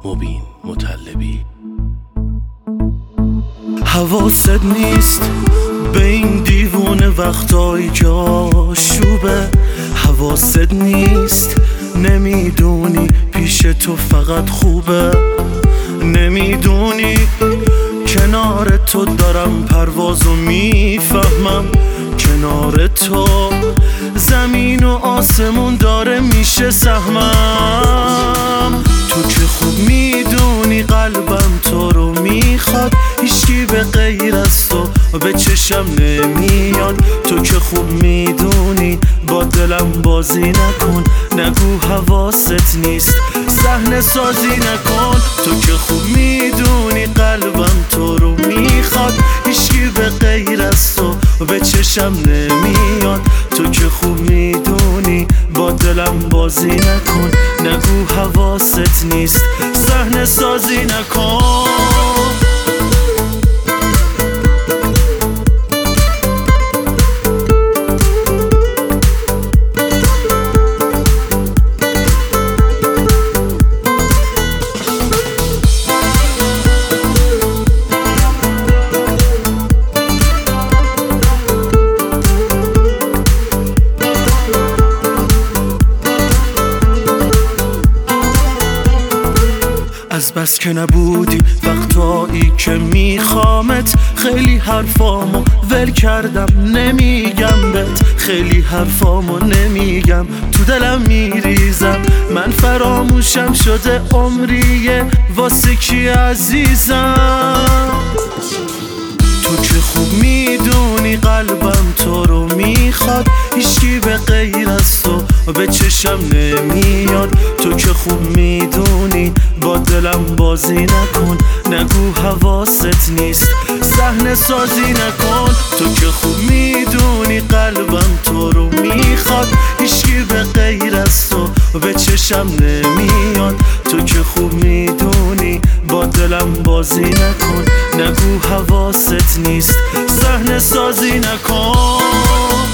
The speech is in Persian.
مبین مطلبی. حواست نیست به این دیوونه وقتایی که آشوبه، حواست نیست نمیدونی پیش تو فقط خوبه، نمیدونی کنار تو دارم پروازو میفهمم، کنار تو زمین و آسمون داره میشه سهمم. تو که خوب میدونی قلبم تو رو میخواد، هیچکی به غیر از تو به چشم نمیاد. تو که خوب میدونی با دلم بازی نکن، نگو حواست نیست صحنه سازی نکن. تو که خوب میدونی قلبم تو رو میخواد، هیچکی به غیر از تو به چشم نمیاد. تو که خوب میدونی با دلم بازی نکن، نگو حواست نیست صحنه سازی نکن. از بس که نبودی وقتایی که میخوامت، خیلی حرفامو ول کردم نمیگم بهت، خیلی حرفامو نمیگم تو دلم میریزم. من فراموشم شده عمریه واسه کی عزیزم. تو که خوب میدونی قلبم تو رو میخواد، هیچکی به غیر از تو به چشم نمیاد. تو که خوب میدونی با دلم بازی نکن، نگو حواست نیست صحنه سازی نکن. تو که خوب میدونی قلبم تو رو میخواد، هیچکی به غیر از تو به چشم نمیاد. تو که خوب میدونی با دلم بازی نکن، نگو حواست نیست صحنه سازی نکن.